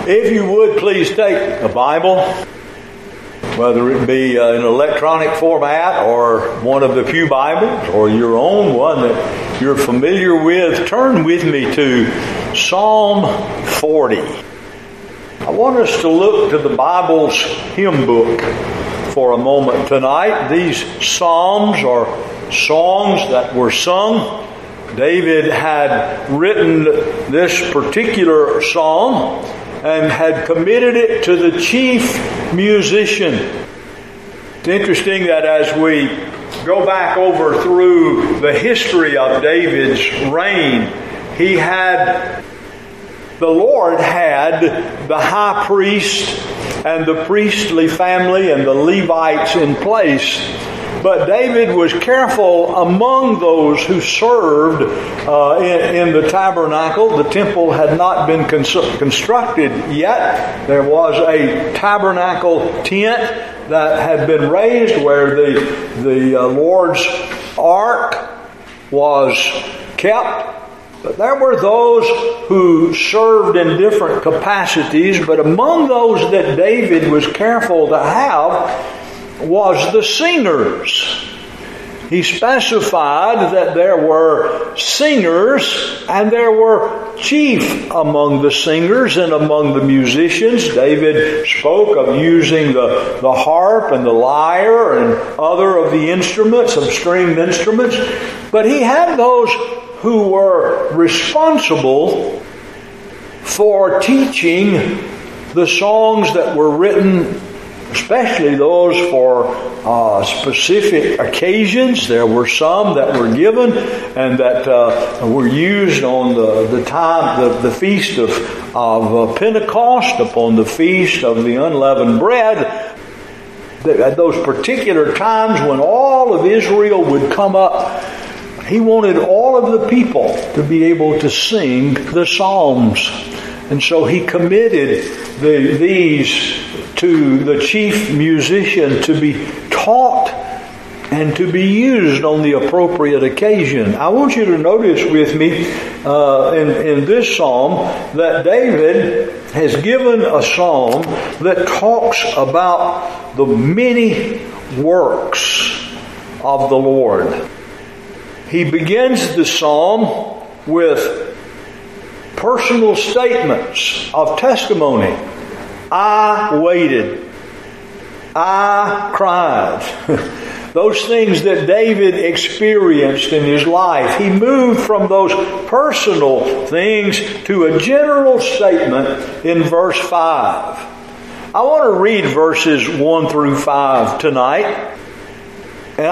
If you would please take a Bible, whether it be in electronic format or one of the pew Bibles or your own one that you're familiar with, turn with me to Psalm 40. I want us to look to the Bible's hymn book for a moment tonight. These psalms are songs that were sung. David had written this particular psalm and had committed it to the chief musician. It's interesting that as we go back over through the history of David's reign, the Lord had the high priest and the priestly family and the Levites in place. But David was careful among those who served in the tabernacle. The temple had not been constructed yet. There was a tabernacle tent that had been raised where the Lord's ark was kept. But there were those who served in different capacities. But among those that David was careful to have was the singers. He specified that there were singers and there were chief among the singers and among the musicians. David spoke of using the harp and the lyre and other of the instruments, of stringed instruments. But he had those who were responsible for teaching the songs that were written, especially those for specific occasions. There were some that were given and that were used on the feast of Pentecost, upon the feast of the unleavened bread. At those particular times when all of Israel would come up, he wanted all of the people to be able to sing the psalms. And so he committed these to the chief musician to be taught and to be used on the appropriate occasion. I want you to notice with me in this psalm that David has given a psalm that talks about the many works of the Lord. He begins the psalm with personal statements of testimony. I waited. I cried. Those things that David experienced in his life. He moved from those personal things to a general statement in verse 5. I want to read verses 1 through 5 tonight. And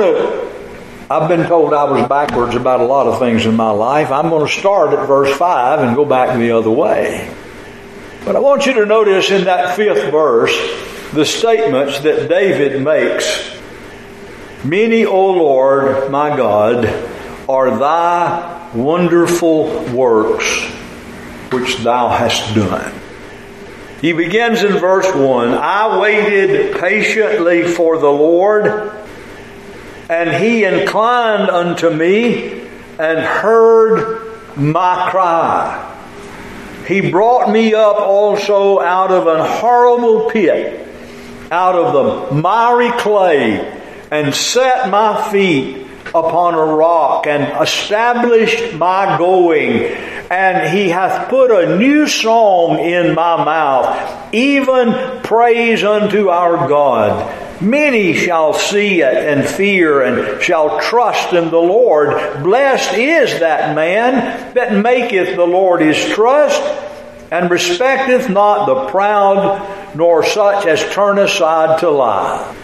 I've been told I was backwards about a lot of things in my life. I'm going to start at verse 5 and go back the other way. But I want you to notice in that 5th verse the statements that David makes. Many, O Lord, my God, are thy wonderful works which thou hast done. He begins in verse 1, I waited patiently for the Lord, and he inclined unto me and heard my cry. He brought me up also out of an horrible pit, out of the miry clay, and set my feet upon a rock, and established my going. And he hath put a new song in my mouth, even praise unto our God. Many shall see it and fear and shall trust in the Lord. Blessed is that man that maketh the Lord his trust, and respecteth not the proud, nor such as turn aside to lie.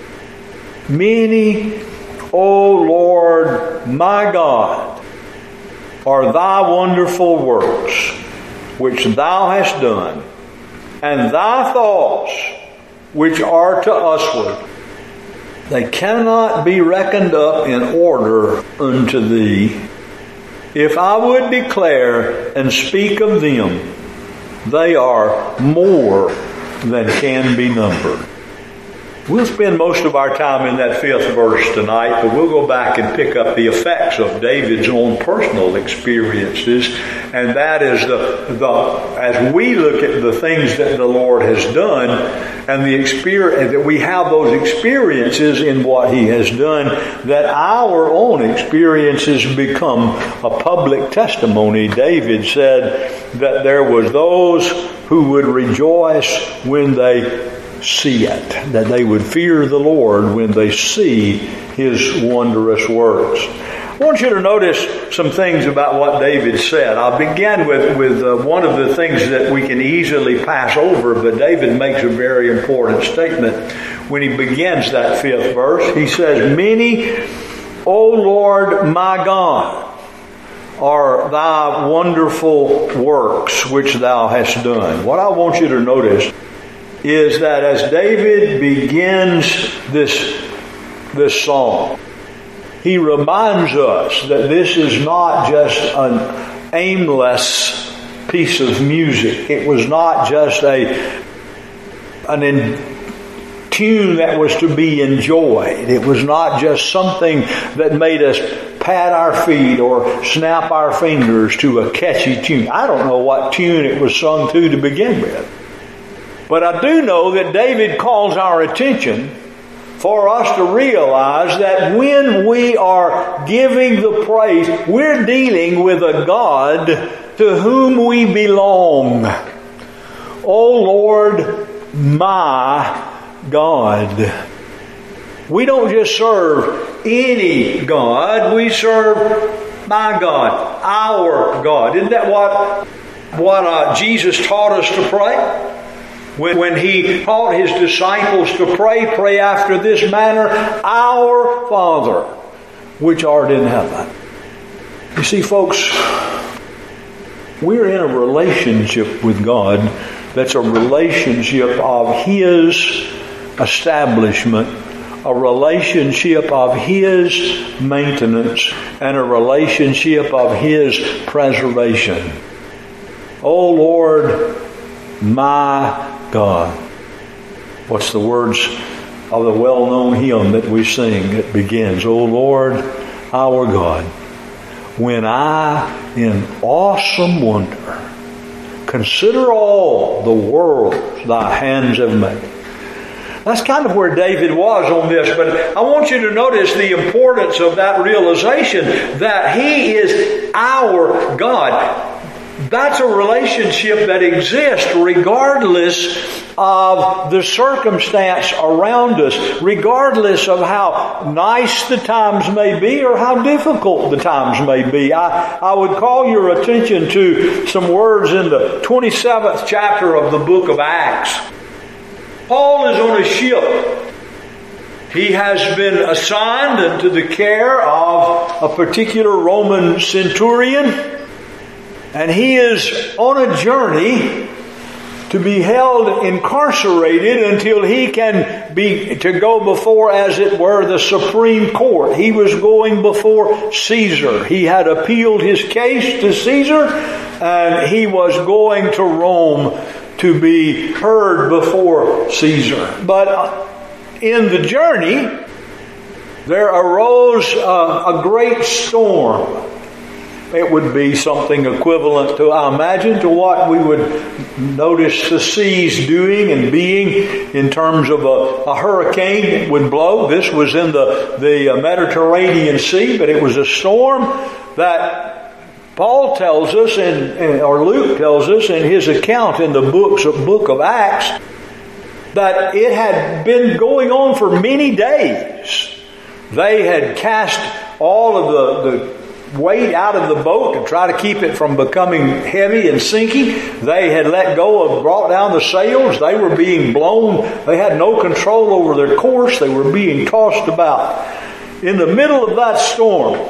Many, O Lord my God, are thy wonderful works which thou hast done, and thy thoughts which are to usward. They cannot be reckoned up in order unto thee. If I would declare and speak of them, they are more than can be numbered. We'll spend most of our time in that 5th verse tonight, but we'll go back and pick up the effects of David's own personal experiences And that is as we look at the things that the Lord has done and the experience, that we have those experiences in what He has done, that our own experiences become a public testimony. David said that there was those who would rejoice when they see it, that they would fear the Lord when they see His wondrous works. I want you to notice some things about what David said. I'll begin with one of the things that we can easily pass over, but David makes a very important statement when he begins that 5th verse. He says, "Many, O Lord my God, are thy wonderful works which thou hast done." What I want you to notice is that as David begins this song, he reminds us that this is not just an aimless piece of music. It was not just an tune that was to be enjoyed. It was not just something that made us pat our feet or snap our fingers to a catchy tune. I don't know what tune it was sung to begin with. But I do know that David calls our attention for us to realize that when we are giving the praise, we're dealing with a God to whom we belong. O Lord, my God. We don't just serve any God, we serve my God, our God. Isn't that what Jesus taught us to pray? When He taught His disciples to pray after this manner, "Our Father, which art in heaven." You see, folks, we're in a relationship with God that's a relationship of His establishment, a relationship of His maintenance, and a relationship of His preservation. O Lord, my God. What's the words of the well-known hymn that we sing? It begins, "O Lord, our God, when I in awesome wonder consider all the worlds thy hands have made." That's kind of where David was on this, but I want you to notice the importance of that realization that He is our God. That's a relationship that exists regardless of the circumstance around us, regardless of how nice the times may be or how difficult the times may be. I would call your attention to some words in the 27th chapter of the book of Acts. Paul is on a ship. He has been assigned into the care of a particular Roman centurion. And he is on a journey to be held incarcerated until he can to go before, as it were, the Supreme Court. He was going before Caesar. He had appealed his case to Caesar, and he was going to Rome to be heard before Caesar. But in the journey, there arose a great storm. It would be something equivalent to, I imagine, to what we would notice the seas doing and being in terms of a hurricane that would blow. This was in the Mediterranean Sea, but it was a storm that Paul tells us, or Luke tells us in his account in the book of Acts, that it had been going on for many days. They had cast all of the weight out of the boat to try to keep it from becoming heavy and sinking. They had let go of, brought down the sails. They were being blown. They had no control over their course. They were being tossed about. In the middle of that storm,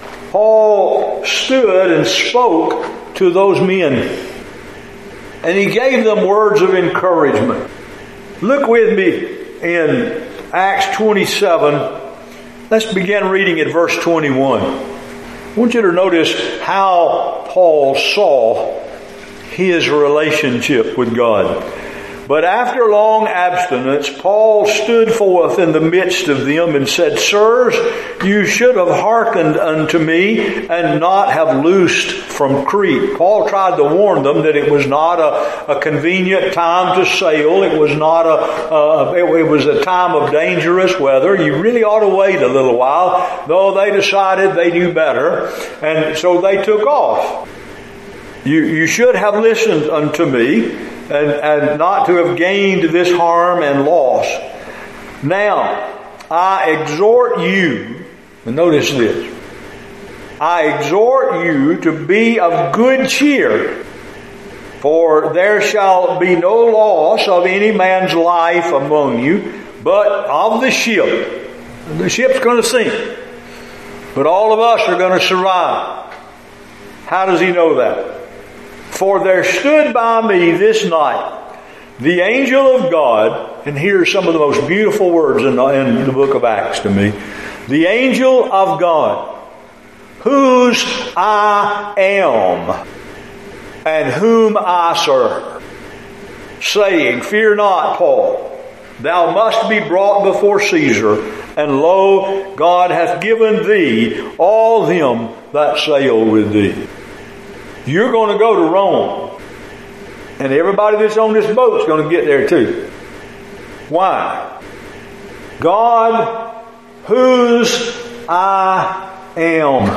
Paul stood and spoke to those men. And he gave them words of encouragement. Look with me in Acts 27. Let's begin reading at verse 21. I want you to notice how Paul saw his relationship with God. But after long abstinence, Paul stood forth in the midst of them and said, Sirs, you should have hearkened unto me and not have loosed from Crete. Paul tried to warn them that it was not a convenient time to sail. It was not it was a time of dangerous weather. You really ought to wait a little while, though they decided they knew better. And so they took off. You should have listened unto me, and not to have gained this harm and loss. Now, I exhort you, and notice this, I exhort you to be of good cheer, for there shall be no loss of any man's life among you, but of the ship. The ship's going to sink, but all of us are going to survive. How does he know that? For there stood by me this night the angel of God, and here are some of the most beautiful words in the book of Acts to me. The angel of God, whose I am, and whom I serve, saying, Fear not, Paul, thou must be brought before Caesar, and lo, God hath given thee all them that sail with thee. You're going to go to Rome. And everybody that's on this boat is going to get there too. Why? God, whose I am,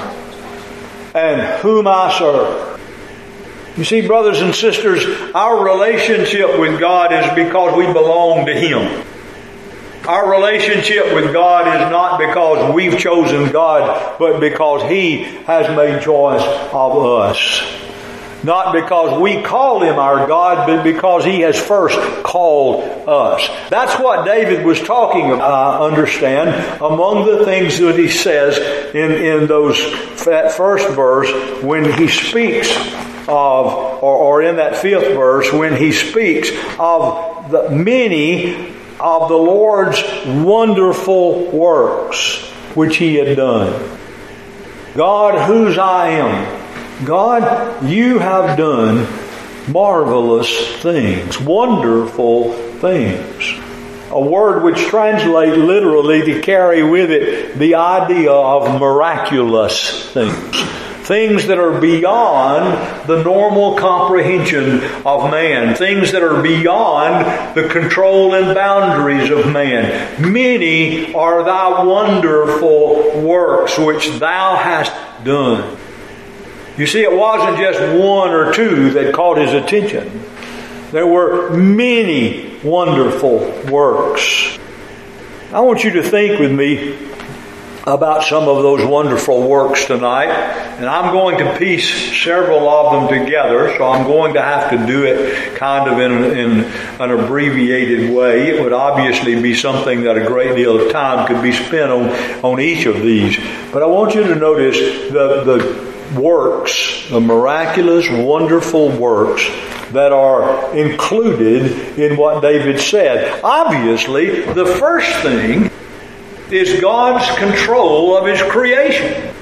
and whom I serve. You see, brothers and sisters, our relationship with God is because we belong to Him. Our relationship with God is not because we've chosen God, but because He has made choice of us. Not because we call Him our God, but because He has first called us. That's what David was talking about, I understand, among the things that he says in that first verse when he speaks of, or in that fifth verse when he speaks of the many of the Lord's wonderful works which He had done. God, whose I am. God, you have done marvelous things, wonderful things. A word which translates literally to carry with it the idea of miraculous things. Things that are beyond the normal comprehension of man. Things that are beyond the control and boundaries of man. Many are thy wonderful works which thou hast done. You see, it wasn't just one or two that caught his attention. There were many wonderful works. I want you to think with me about some of those wonderful works tonight. And I'm going to piece several of them together, so I'm going to have to do it kind of in an abbreviated way. It would obviously be something that a great deal of time could be spent on each of these. But I want you to notice the works, the miraculous, wonderful works that are included in what David said. Obviously, the first thing is God's control of His creation.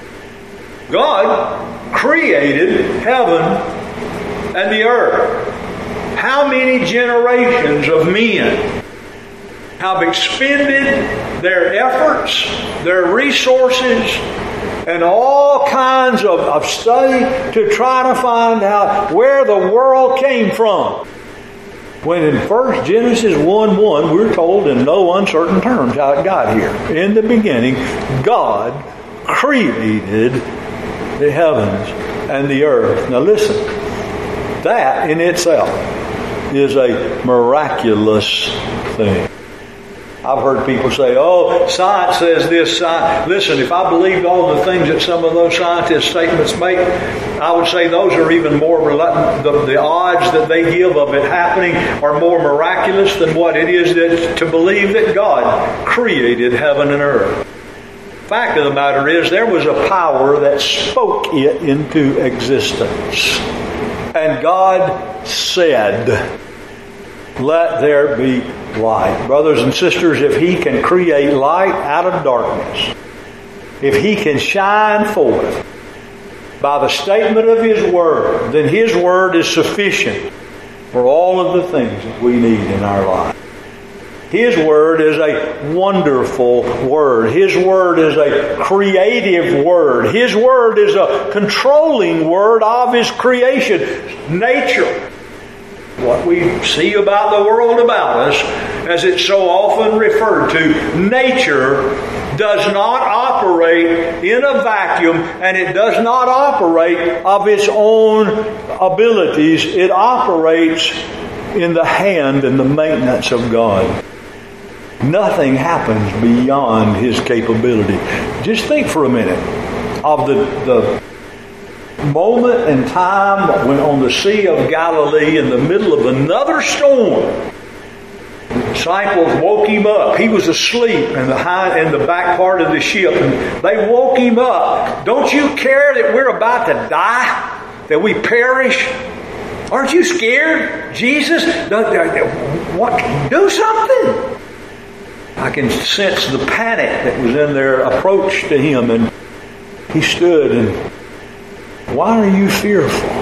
God created heaven and the earth. How many generations of men have expended their efforts, their resources, and all kinds of study to try to find out where the world came from. When in 1 Genesis 1:1, we're told in no uncertain terms how it got here. In the beginning, God created the heavens and the earth. Now listen, that in itself is a miraculous thing. I've heard people say, oh, science says this. Listen, if I believed all the things that some of those scientists' statements make, I would say those are even more reluctant. The odds that they give of it happening are more miraculous than what it is to believe that God created heaven and earth. Fact of the matter is, there was a power that spoke it into existence. And God said, let there be light. Brothers and sisters, if He can create light out of darkness, if He can shine forth by the statement of His Word, then His Word is sufficient for all of the things that we need in our life. His Word is a wonderful Word. His Word is a creative Word. His Word is a controlling Word of His creation. Nature, what we see about the world about us, as it's so often referred to, nature does not operate in a vacuum, and it does not operate of its own abilities. It operates in the hand and the maintenance of God. Nothing happens beyond His capability. Just think for a minute of the moment in time when on the Sea of Galilee, in the middle of another storm, the disciples woke Him up. He was asleep in the back part of the ship, and they woke Him up. Don't you care that we're about to die? That we perish? Aren't you scared, Jesus? What? Do something. I can sense the panic that was in their approach to Him, and He stood and, why are you fearful,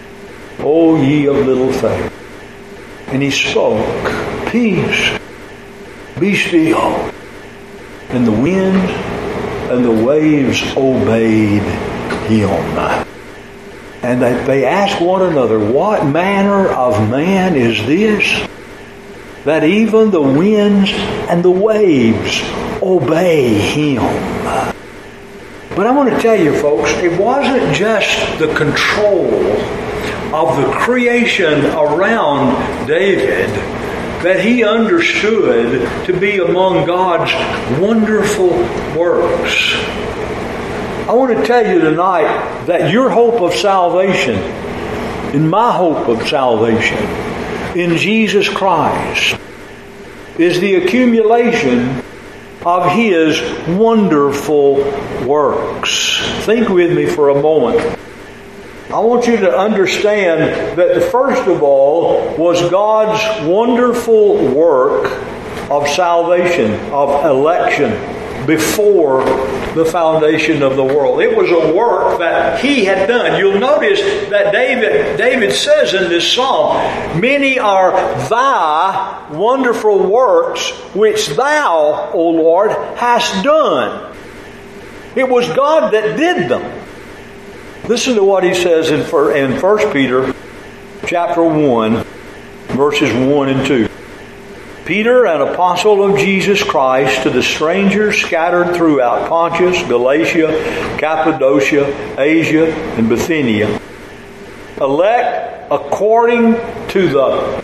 O ye of little faith? And He spoke, peace, be still. And the wind and the waves obeyed Him. And they asked one another, what manner of man is this, that even the winds and the waves obey Him? But I want to tell you, folks, it wasn't just the control of the creation around David that he understood to be among God's wonderful works. I want to tell you tonight that your hope of salvation, and my hope of salvation, in Jesus Christ, is the accumulation of His wonderful works. Think with me for a moment. I want you to understand that first of all was God's wonderful work of salvation, of election, before the foundation of the world. It was a work that He had done. You'll notice that David says in this psalm, many are Thy wonderful works which Thou, O Lord, hast done. It was God that did them. Listen to what he says in 1 Peter chapter 1, verses 1 and 2. Peter, an apostle of Jesus Christ, to the strangers scattered throughout Pontus, Galatia, Cappadocia, Asia, and Bithynia, elect according to the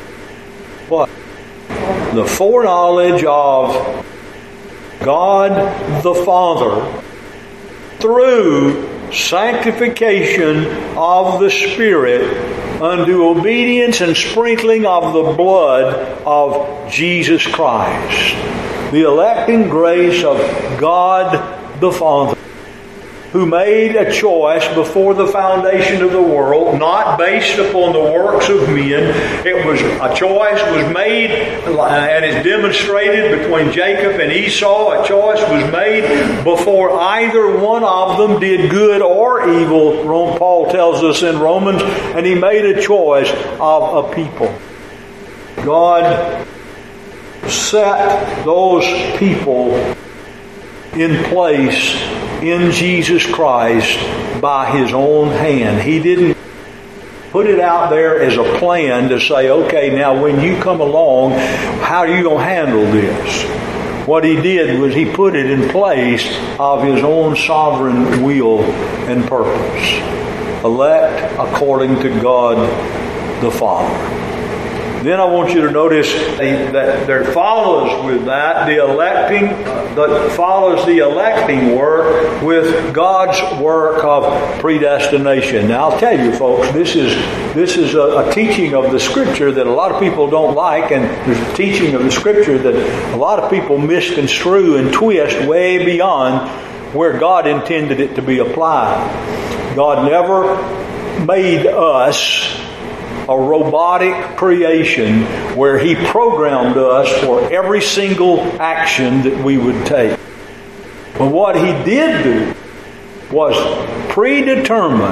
foreknowledge of God the Father, through sanctification of the Spirit, unto obedience and sprinkling of the blood of Jesus Christ. The electing grace of God the Father, who made a choice before the foundation of the world, not based upon the works of men. It was a choice was made, and is demonstrated between Jacob and Esau. A choice was made before either one of them did good or evil, Paul tells us in Romans, and He made a choice of a people. God set those people in place in Jesus Christ by His own hand. He didn't put it out there as a plan to say, okay, now when you come along, how are you going to handle this? What He did was He put it in place of His own sovereign will and purpose. Elect according to God the Father. Then I want you to notice that there follows with that follows the electing work with God's work of predestination. Now I'll tell you, folks, this is a teaching of the Scripture that a lot of people don't like, and there's a teaching of the Scripture that a lot of people misconstrue and twist way beyond where God intended it to be applied. God never made us a robotic creation where He programmed us for every single action that we would take. But what He did do was predetermine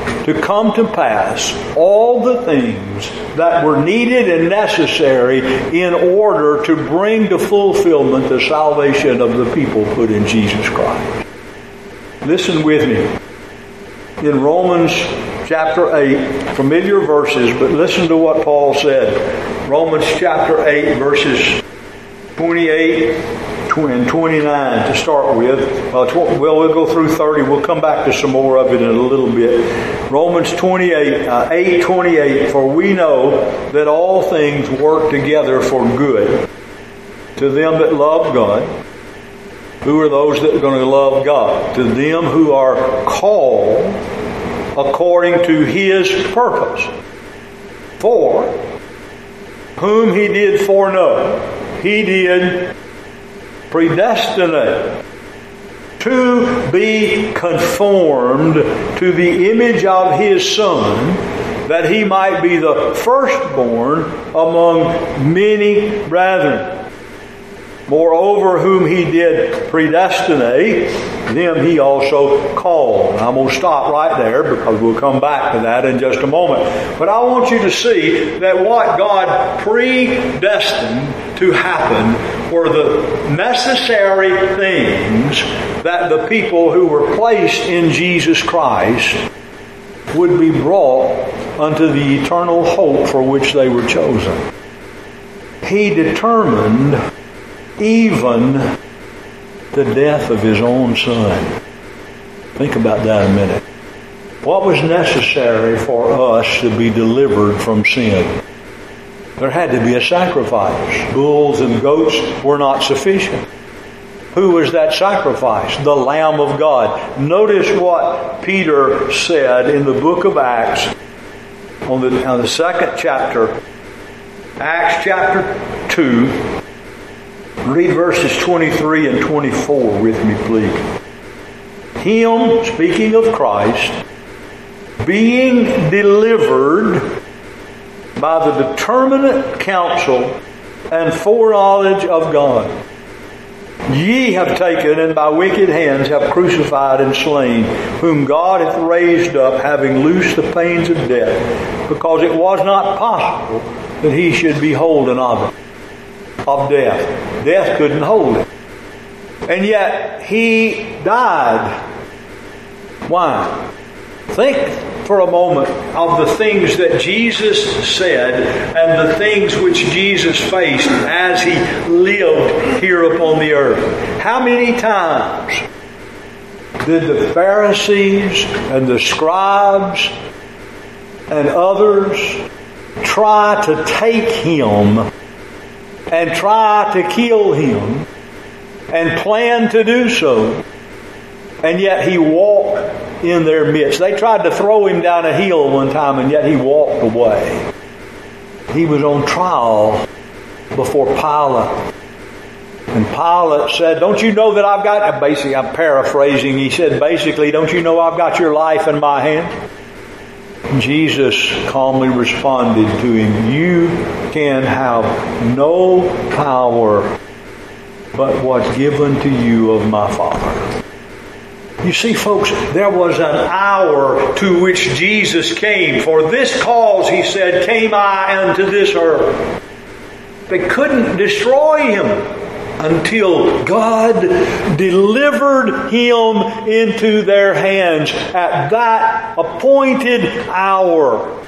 to come to pass all the things that were needed and necessary in order to bring to fulfillment the salvation of the people put in Jesus Christ. Listen with me. In Romans chapter 8, familiar verses, but listen to what Paul said. Romans chapter 8, verses 28 and 29 to start with. We'll go through 30. We'll come back to some more of it in a little bit. Romans 8:28. For we know that all things work together for good to them that love God. Who are those that are going to love God? To them who are called according to His purpose. For whom He did foreknow, He did predestinate to be conformed to the image of His Son, that He might be the firstborn among many brethren. Moreover, whom He did predestinate, them He also called. I'm going to stop right there because we'll come back to that in just a moment. But I want you to see that what God predestined to happen were the necessary things that the people who were placed in Jesus Christ would be brought unto the eternal hope for which they were chosen. He determined even the death of His own Son. Think about that a minute. What was necessary for us to be delivered from sin? There had to be a sacrifice. Bulls and goats were not sufficient. Who was that sacrifice? The Lamb of God. Notice what Peter said in the book of Acts on the second chapter. Acts chapter 2. Read verses 23 and 24 with me, please. Him, speaking of Christ, being delivered by the determinate counsel and foreknowledge of God, ye have taken and by wicked hands have crucified and slain, whom God hath raised up, having loosed the pains of death, because it was not possible that He should be holden of death. Death couldn't hold Him. And yet He died. Why? Think for a moment of the things that Jesus said and the things which Jesus faced as He lived here upon the earth. How many times did the Pharisees and the scribes and others try to take Him and try to kill Him and plan to do so, and yet He walked in their midst? They tried to throw Him down a hill one time, and yet He walked away. He was on trial before Pilate. And Pilate said, don't you know that I've got, basically I'm paraphrasing, he said basically, don't you know I've got your life in my hand? Jesus calmly responded to him, you can have no power but what's given to you of my Father. You see, folks, there was an hour to which Jesus came. For this cause, He said, came I unto this earth. They couldn't destroy Him until God delivered Him into their hands at that appointed hour.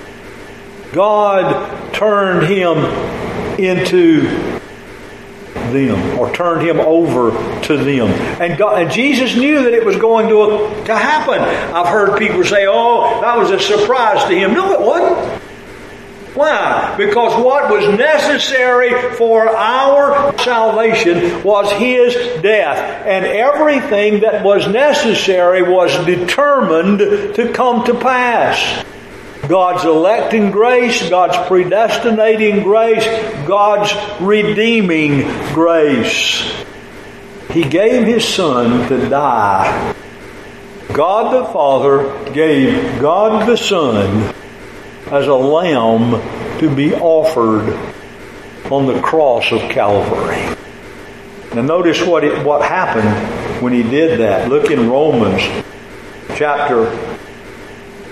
God turned Him into them, or turned Him over to them. And Jesus knew that it was going to happen. I've heard people say, oh, that was a surprise to Him. No, it wasn't. Why? Because what was necessary for our salvation was His death. And everything that was necessary was determined to come to pass. God's electing grace, God's predestinating grace, God's redeeming grace. He gave His Son to die. God the Father gave God the Son as a lamb to be offered on the cross of Calvary. Now notice what happened when He did that. Look in Romans chapter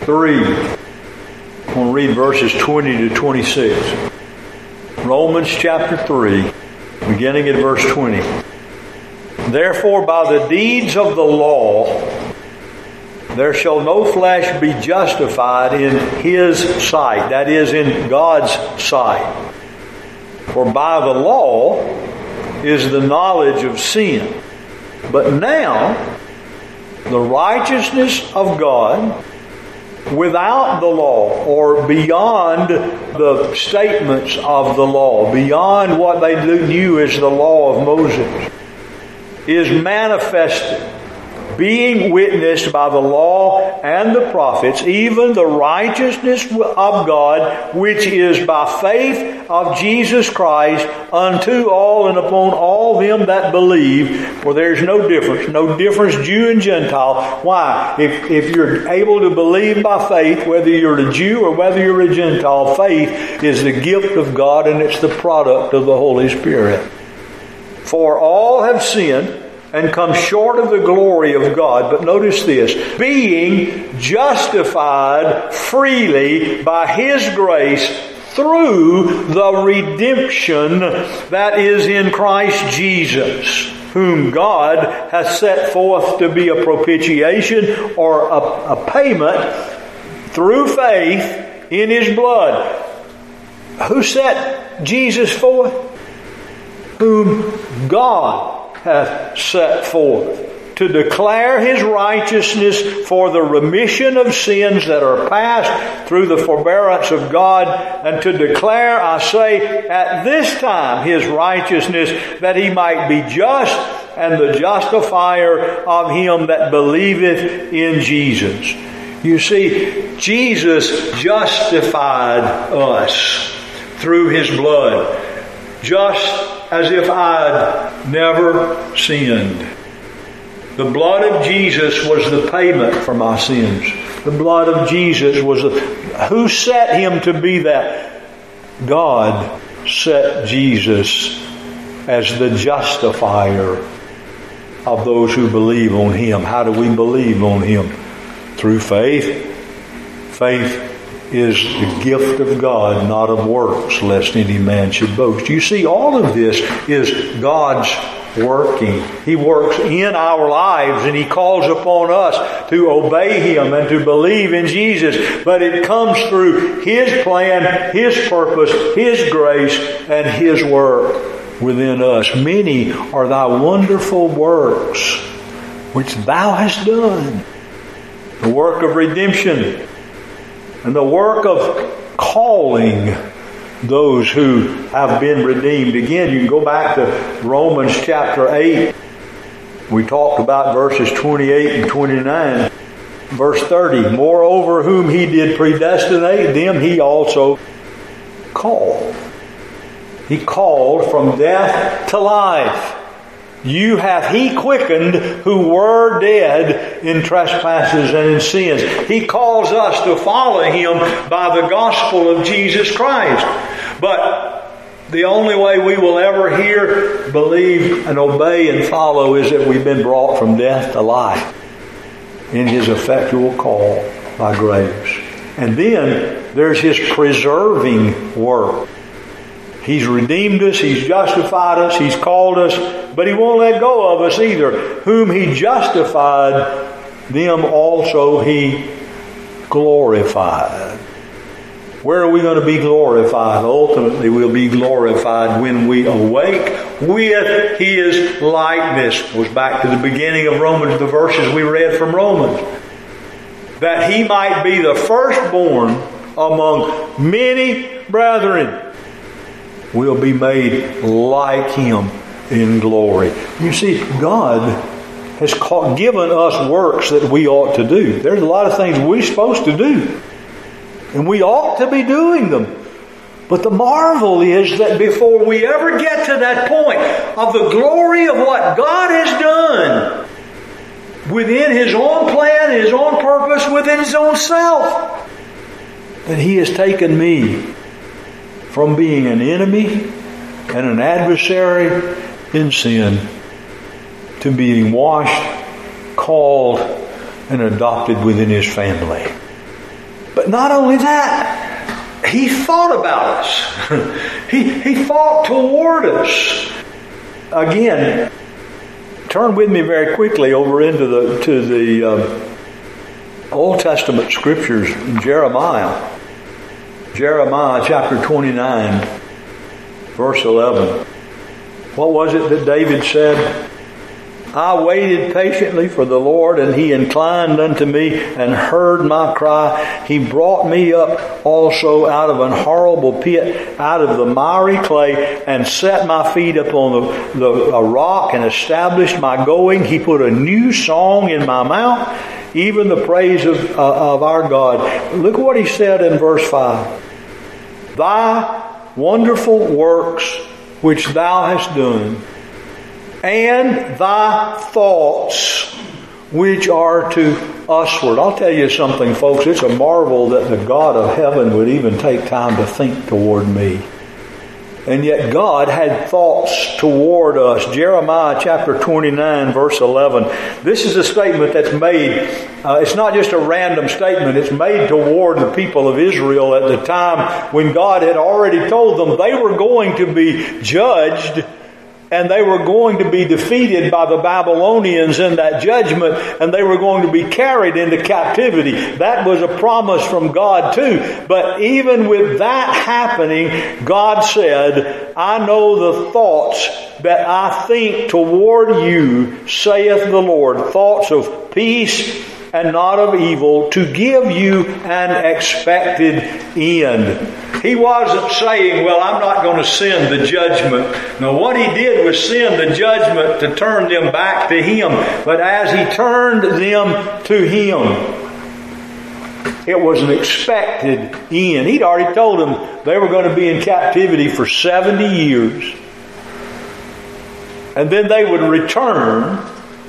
3. I'm going to read verses 20 to 26. Romans chapter 3, beginning at verse 20. Therefore, by the deeds of the law, there shall no flesh be justified in His sight. That is, in God's sight. For by the law is the knowledge of sin. But now, the righteousness of God without the law, or beyond the statements of the law, beyond what they knew as the law of Moses, is manifested, being witnessed by the law and the prophets, even the righteousness of God, which is by faith of Jesus Christ unto all and upon all them that believe. For there's no difference, Jew and Gentile. Why? If you're able to believe by faith, whether you're a Jew or whether you're a Gentile, faith is the gift of God, and it's the product of the Holy Spirit. For all have sinned and come short of the glory of God. But notice this: being justified freely by His grace through the redemption that is in Christ Jesus, whom God has set forth to be a propitiation, or a payment through faith in His blood. Who set Jesus forth? Whom God hath set forth to declare His righteousness for the remission of sins that are past through the forbearance of God, and to declare, I say, at this time His righteousness, that He might be just and the justifier of him that believeth in Jesus. You see, Jesus justified us through His blood, just as if I'd never sinned. The blood of Jesus was the payment for my sins. The blood of Jesus was who set Him to be that? God set Jesus as the justifier of those who believe on Him. How do we believe on Him? Through faith. Faith is the gift of God, not of works, lest any man should boast. You see, all of this is God's working. He works in our lives, and He calls upon us to obey Him and to believe in Jesus. But it comes through His plan, His purpose, His grace, and His work within us. Many are Thy wonderful works which Thou hast done. The work of redemption, and the work of calling those who have been redeemed. Again, you can go back to Romans chapter 8. We talked about verses 28 and 29. Verse 30, moreover, whom He did predestinate, them He also called. He called from death to life. You hath He quickened who were dead in trespasses and in sins. He calls us to follow Him by the gospel of Jesus Christ. But the only way we will ever hear, believe, and obey and follow is that we've been brought from death to life in His effectual call by grace. And then there's His preserving work. He's redeemed us, He's justified us, He's called us, but He won't let go of us either. Whom He justified, them also He glorified. Where are we going to be glorified? Ultimately, we'll be glorified when we awake with His likeness. It goes back to the beginning of Romans, the verses we read from Romans. That He might be the firstborn among many brethren. We'll be made like Him in glory. You see, God has given us works that we ought to do. There's a lot of things we're supposed to do, and we ought to be doing them. But the marvel is that before we ever get to that point of the glory of what God has done within His own plan, His own purpose, within His own self, that He has taken me from being an enemy and an adversary in sin to being washed, called, and adopted within His family. But not only that, He thought about us. He thought toward us. Again, turn with me very quickly over into the Old Testament scriptures in Jeremiah. Jeremiah chapter 29, verse 11. What was it that David said? I waited patiently for the Lord, and He inclined unto me and heard my cry. He brought me up also out of an horrible pit, out of the miry clay, and set my feet upon a rock and established my going. He put a new song in my mouth, even the praise of our God. Look what He said in verse 5. Thy wonderful works which Thou hast done, and Thy thoughts which are to usward. I'll tell you something, folks. It's a marvel that the God of heaven would even take time to think toward me. And yet God had thoughts toward us. Jeremiah chapter 29, verse 11. This is a statement that's made. It's not just a random statement. It's made toward the people of Israel at the time when God had already told them they were going to be judged, and they were going to be defeated by the Babylonians in that judgment, and they were going to be carried into captivity. That was a promise from God too. But even with that happening, God said, I know the thoughts that I think toward you, saith the Lord, thoughts of peace and not of evil, to give you an expected end. He wasn't saying, well, I'm not going to send the judgment. No, what He did was send the judgment to turn them back to Him. But as He turned them to Him, it was an expected end. He'd already told them they were going to be in captivity for 70 years. And then they would return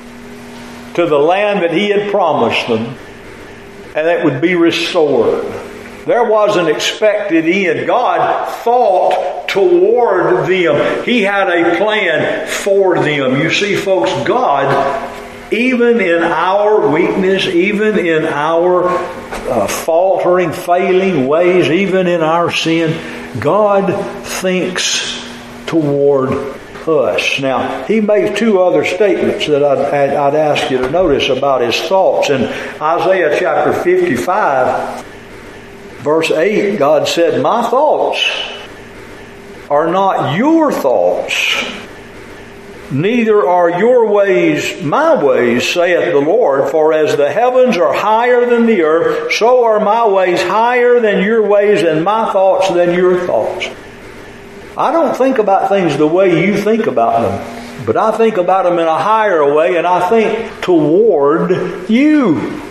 to the land that He had promised them, and it would be restored. There was an expected end. God thought toward them. He had a plan for them. You see, folks, God, even in our weakness, even in our faltering, failing ways, even in our sin, God thinks toward us. Now, He made two other statements that I'd ask you to notice about His thoughts. In Isaiah chapter 55, verse 8, God said, my thoughts are not your thoughts, neither are your ways my ways, saith the Lord. For as the heavens are higher than the earth, so are my ways higher than your ways, and my thoughts than your thoughts. I don't think about things the way you think about them, but I think about them in a higher way, and I think toward you.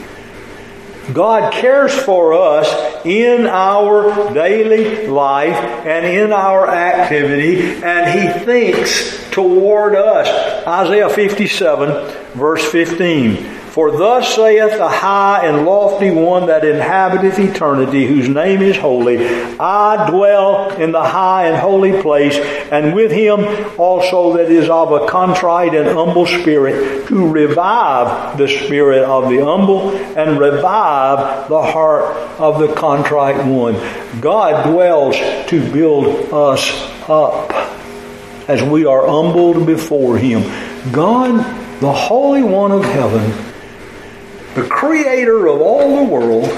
God cares for us in our daily life and in our activity, and He thinks toward us. Isaiah 57, verse 15. For thus saith the high and lofty one that inhabiteth eternity, whose name is holy. I dwell in the high and holy place, and with Him also that is of a contrite and humble spirit, to revive the spirit of the humble and revive the heart of the contrite one. God dwells to build us up as we are humbled before Him. God, the Holy One of heaven, the Creator of all the world,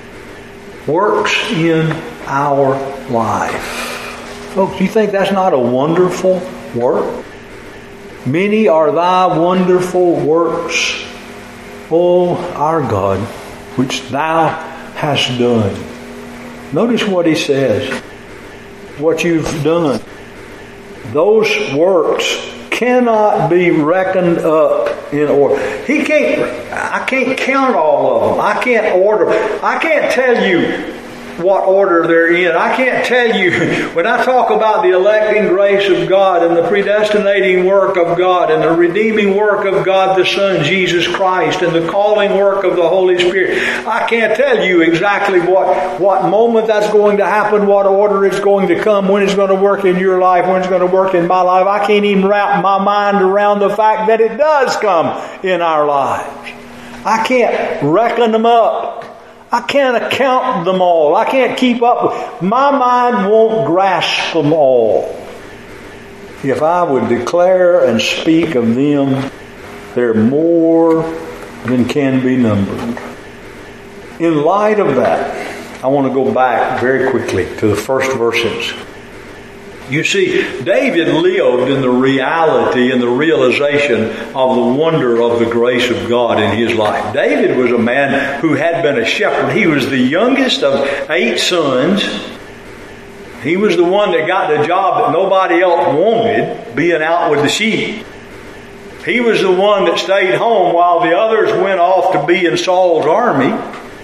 works in our life. Folks, do you think that's not a wonderful work? Many are Thy wonderful works, O our God, which Thou hast done. Notice what He says. What you've done. Those works cannot be reckoned up in order. I can't count all of them. I can't tell you what order they're in. I can't tell you, when I talk about the electing grace of God and the predestinating work of God and the redeeming work of God the Son, Jesus Christ, and the calling work of the Holy Spirit, I can't tell you exactly what moment that's going to happen, what order it's going to come, when it's going to work in your life, when it's going to work in my life. I can't even wrap my mind around the fact that it does come in our lives. I can't reckon them up. I can't account them all. I can't keep up. My mind won't grasp them all. If I would declare and speak of them, they're more than can be numbered. In light of that, I want to go back very quickly to the first verses. You see, David lived in the reality and the realization of the wonder of the grace of God in his life. David was a man who had been a shepherd. He was the youngest of 8 sons. He was the one that got the job that nobody else wanted, being out with the sheep. He was the one that stayed home while the others went off to be in Saul's army.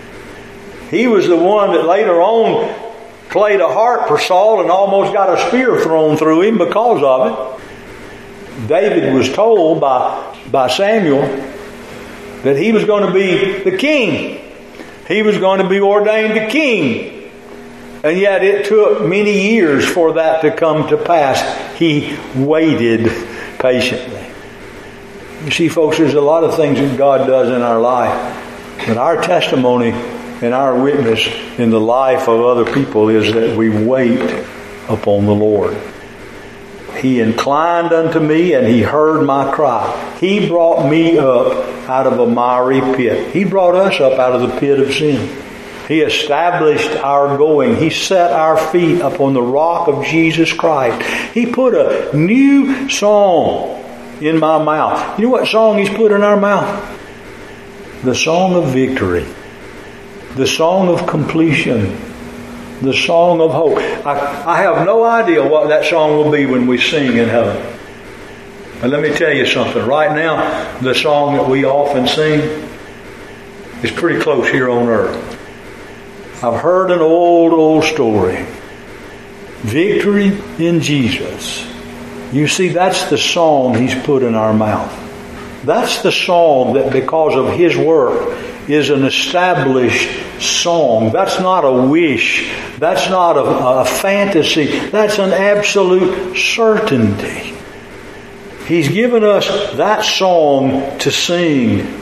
He was the one that later on played a harp for Saul and almost got a spear thrown through him because of it. David was told by Samuel that he was going to be the king. He was going to be ordained a king. And yet it took many years for that to come to pass. He waited patiently. You see, folks, there's a lot of things that God does in our life. But our testimony and our witness in the life of other people is that we wait upon the Lord. He inclined unto me and He heard my cry. He brought me up out of a miry pit. He brought us up out of the pit of sin. He established our going. He set our feet upon the rock of Jesus Christ. He put a new song in my mouth. You know what song He's put in our mouth? The song of victory. The song of completion. The song of hope. I have no idea what that song will be when we sing in heaven. But let me tell you something. Right now, the song that we often sing is pretty close here on earth. I've heard an old story. Victory in Jesus. You see, that's the song He's put in our mouth. That's the song that because of His work is an established song. That's not a wish. That's not a fantasy. That's an absolute certainty. He's given us that song to sing.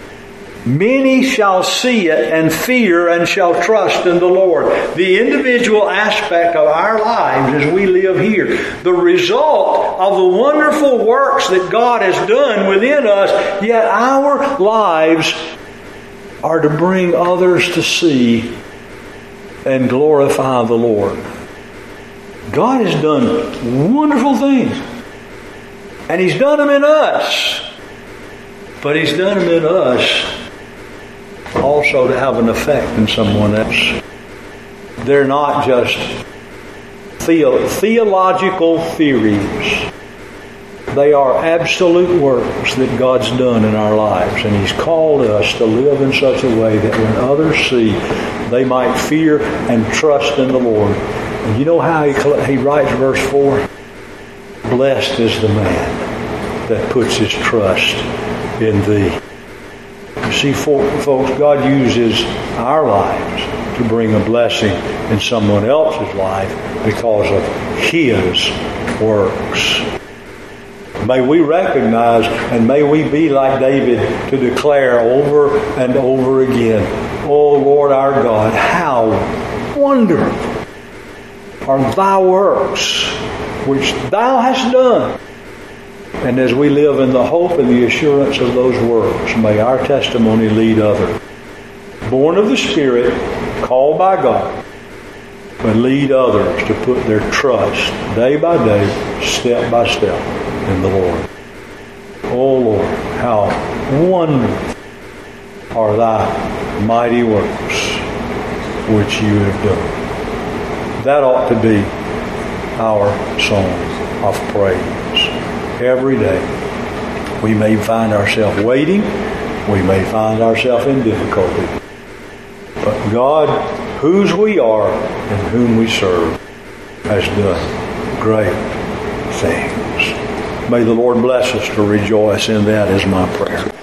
Many shall see it and fear and shall trust in the Lord. The individual aspect of our lives as we live here. The result of the wonderful works that God has done within us, yet our lives are to bring others to see and glorify the Lord. God has done wonderful things. And He's done them in us. But He's done them in us also to have an effect in someone else. They're not just theological theories. They are absolute works that God's done in our lives. And He's called us to live in such a way that when others see, they might fear and trust in the Lord. And you know how he writes verse 4? Blessed is the man that puts his trust in Thee. You see, folks, God uses our lives to bring a blessing in someone else's life because of His works. May we recognize and may we be like David to declare over and over again, O Lord our God, how wonderful are Thy works which Thou hast done. And as we live in the hope and the assurance of those works, may our testimony lead others. Born of the Spirit, called by God, but lead others to put their trust day by day, step by step in the Lord. Oh Lord, how wonderful are Thy mighty works which You have done. That ought to be our song of praise. Every day we may find ourselves waiting, we may find ourselves in difficulty. But God, whose we are and whom we serve, has done great things. May the Lord bless us to rejoice in that is my prayer.